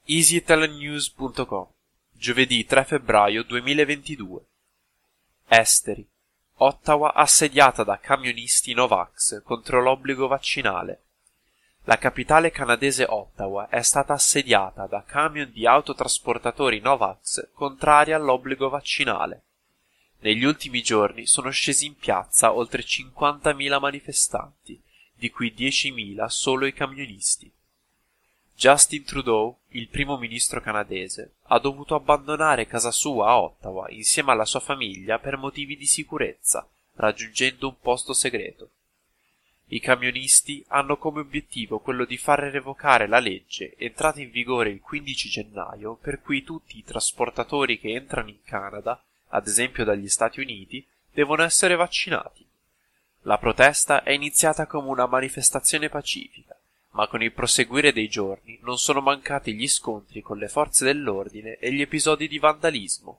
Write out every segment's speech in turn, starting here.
EasyItalianNews.com, giovedì 3 febbraio 2022. Esteri. Ottawa assediata da camionisti Novax contro l'obbligo vaccinale. La capitale canadese Ottawa è stata assediata da camion di autotrasportatori Novax contrari all'obbligo vaccinale. Negli ultimi giorni sono scesi in piazza oltre 50.000 manifestanti, di cui 10.000 solo i camionisti. Justin Trudeau, il primo ministro canadese, ha dovuto abbandonare casa sua a Ottawa insieme alla sua famiglia per motivi di sicurezza, raggiungendo un posto segreto. I camionisti hanno come obiettivo quello di far revocare la legge entrata in vigore il 15 gennaio per cui tutti i trasportatori che entrano in Canada, ad esempio dagli Stati Uniti, devono essere vaccinati. La protesta è iniziata come una manifestazione pacifica, ma con il proseguire dei giorni non sono mancati gli scontri con le forze dell'ordine e gli episodi di vandalismo.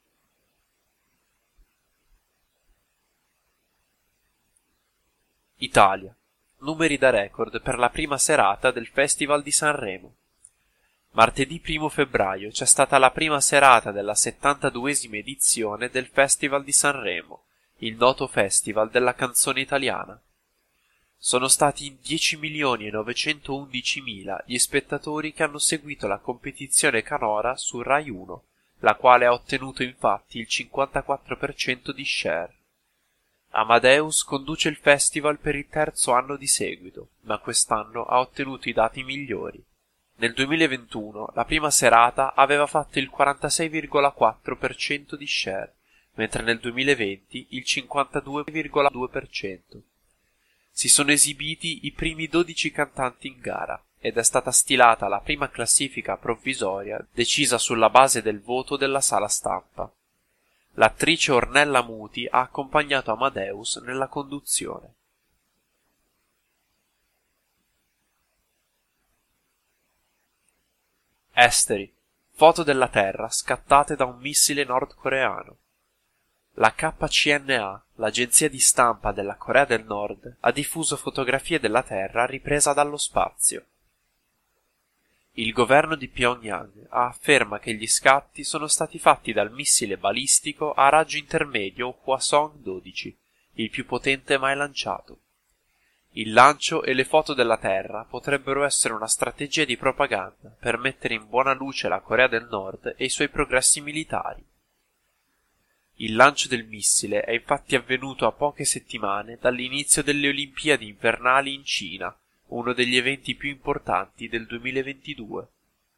Italia. Numeri da record per la prima serata del Festival di Sanremo. Martedì 1 febbraio c'è stata la prima serata della 72esima edizione del Festival di Sanremo, il noto festival della canzone italiana. Sono stati 10.911.000 gli spettatori che hanno seguito la competizione canora su Rai 1, la quale ha ottenuto infatti il 54% di share. Amadeus conduce il festival per il terzo anno di seguito, ma quest'anno ha ottenuto i dati migliori. Nel 2021 la prima serata aveva fatto il 46,4% di share, mentre nel 2020 il 52,2%. Si sono esibiti i primi 12 cantanti in gara ed è stata stilata la prima classifica provvisoria decisa sulla base del voto della sala stampa. L'attrice Ornella Muti ha accompagnato Amadeus nella conduzione. Esteri. Foto della Terra scattate da un missile nordcoreano. La KCNA, l'agenzia di stampa della Corea del Nord, ha diffuso fotografie della Terra ripresa dallo spazio. Il governo di Pyongyang afferma che gli scatti sono stati fatti dal missile balistico a raggio intermedio Hwasong-12, il più potente mai lanciato. Il lancio e le foto della Terra potrebbero essere una strategia di propaganda per mettere in buona luce la Corea del Nord e i suoi progressi militari. Il lancio del missile è infatti avvenuto a poche settimane dall'inizio delle Olimpiadi invernali in Cina, uno degli eventi più importanti del 2022.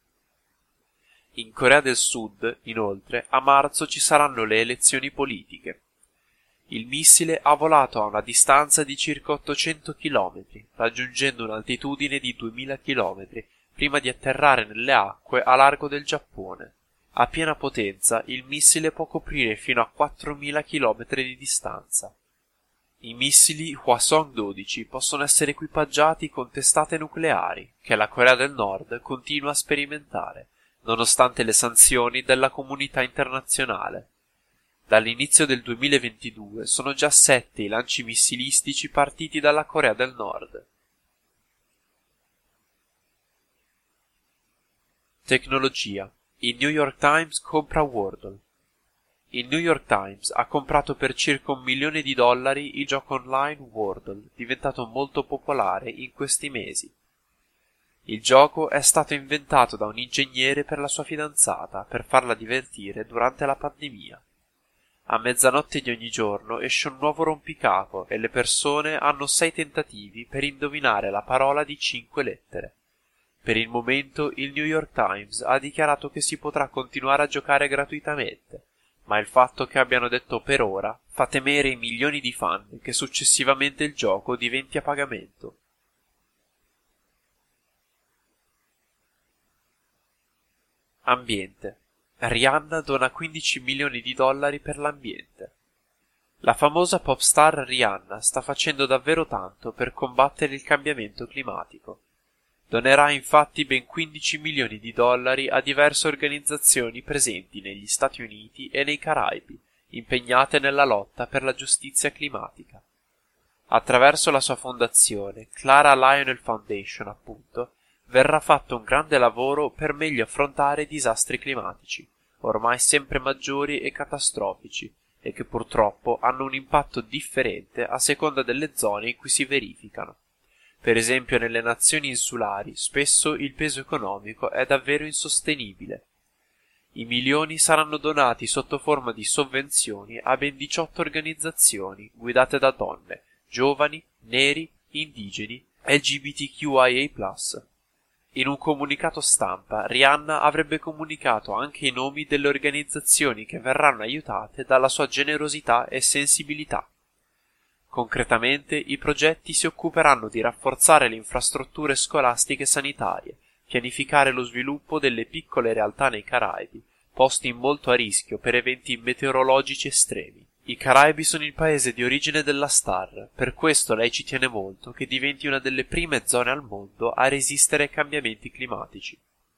In Corea del Sud, inoltre, a marzo ci saranno le elezioni politiche. Il missile ha volato a una distanza di circa 800 km, raggiungendo un'altitudine di 2000 km, prima di atterrare nelle acque a largo del Giappone. A piena potenza il missile può coprire fino a 4.000 km di distanza. I missili Hwasong-12 possono essere equipaggiati con testate nucleari, che la Corea del Nord continua a sperimentare, nonostante le sanzioni della comunità internazionale. Dall'inizio del 2022 sono già 7 i lanci missilistici partiti dalla Corea del Nord. Tecnologia. Il New York Times compra Wordle. Il New York Times ha comprato per circa $1 milione il gioco online Wordle, diventato molto popolare in questi mesi. Il gioco è stato inventato da un ingegnere per la sua fidanzata per farla divertire durante la pandemia. A mezzanotte di ogni giorno esce un nuovo rompicapo e le persone hanno 6 tentativi per indovinare la parola di 5 lettere. Per il momento il New York Times ha dichiarato che si potrà continuare a giocare gratuitamente, ma il fatto che abbiano detto per ora fa temere i milioni di fan che successivamente il gioco diventi a pagamento. Ambiente. Rihanna dona $15 milioni per l'ambiente. La famosa pop star Rihanna sta facendo davvero tanto per combattere il cambiamento climatico. Donerà infatti ben $15 milioni a diverse organizzazioni presenti negli Stati Uniti e nei Caraibi, impegnate nella lotta per la giustizia climatica. Attraverso la sua fondazione, Clara Lionel Foundation, appunto, verrà fatto un grande lavoro per meglio affrontare i disastri climatici, ormai sempre maggiori e catastrofici, e che purtroppo hanno un impatto differente a seconda delle zone in cui si verificano. Per esempio nelle nazioni insulari spesso il peso economico è davvero insostenibile. I milioni saranno donati sotto forma di sovvenzioni a ben 18 organizzazioni guidate da donne, giovani, neri, indigeni, LGBTQIA+. In un comunicato stampa, Rihanna avrebbe comunicato anche i nomi delle organizzazioni che verranno aiutate dalla sua generosità e sensibilità. Concretamente, i progetti si occuperanno di rafforzare le infrastrutture scolastiche e sanitarie, pianificare lo sviluppo delle piccole realtà nei Caraibi, posti molto a rischio per eventi meteorologici estremi. I Caraibi sono il paese di origine della star, per questo lei ci tiene molto che diventi una delle prime zone al mondo a resistere ai cambiamenti climatici.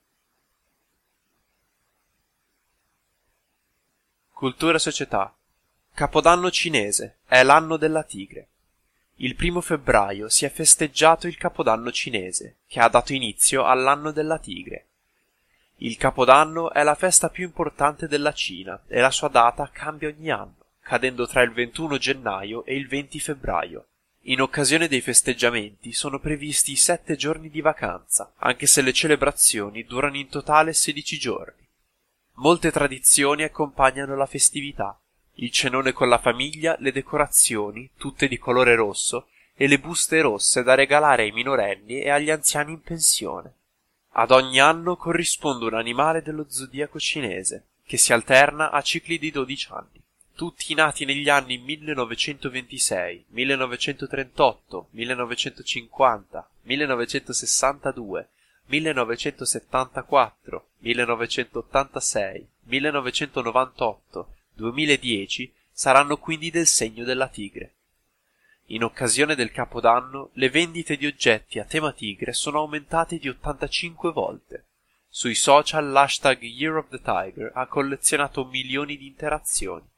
Cultura e società. Capodanno cinese, è l'anno della tigre. Il 1° febbraio si è festeggiato il Capodanno cinese, che ha dato inizio all'anno della tigre. Il Capodanno è la festa più importante della Cina e la sua data cambia ogni anno, cadendo tra il 21 gennaio e il 20 febbraio. In occasione dei festeggiamenti sono previsti 7 giorni di vacanza, anche se le celebrazioni durano in totale 16 giorni. Molte tradizioni accompagnano la festività. Il cenone con la famiglia, le decorazioni, tutte di colore rosso, e le buste rosse da regalare ai minorenni e agli anziani in pensione. Ad ogni anno corrisponde un animale dello zodiaco cinese, che si alterna a cicli di 12 anni. Tutti nati negli anni 1926, 1938, 1950, 1962, 1974, 1986, 1998, 2010 saranno quindi del segno della tigre. In occasione del Capodanno, le vendite di oggetti a tema tigre sono aumentate di 85 volte. Sui social l'hashtag Year of the Tiger ha collezionato milioni di interazioni.